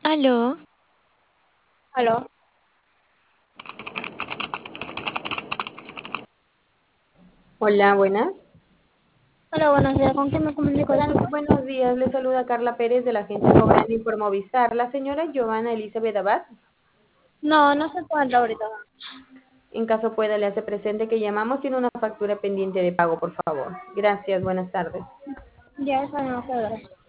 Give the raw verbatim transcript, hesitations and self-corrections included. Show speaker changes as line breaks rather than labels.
Aló,
Aló.
Hola, buenas.
Hola, buenos días. ¿Con quién me comunico?
Hola,
Disculpe.
buenos días. Le saluda Carla Pérez de la agencia Cobrani por Movistar. La señora Giovanna Elizabeth Abad,
No, no se encuentra ahorita.
en caso pueda, le hace presente que llamamos, tiene una factura pendiente de pago, por favor. Gracias, buenas tardes.
Ya, eso no, muchas gracias.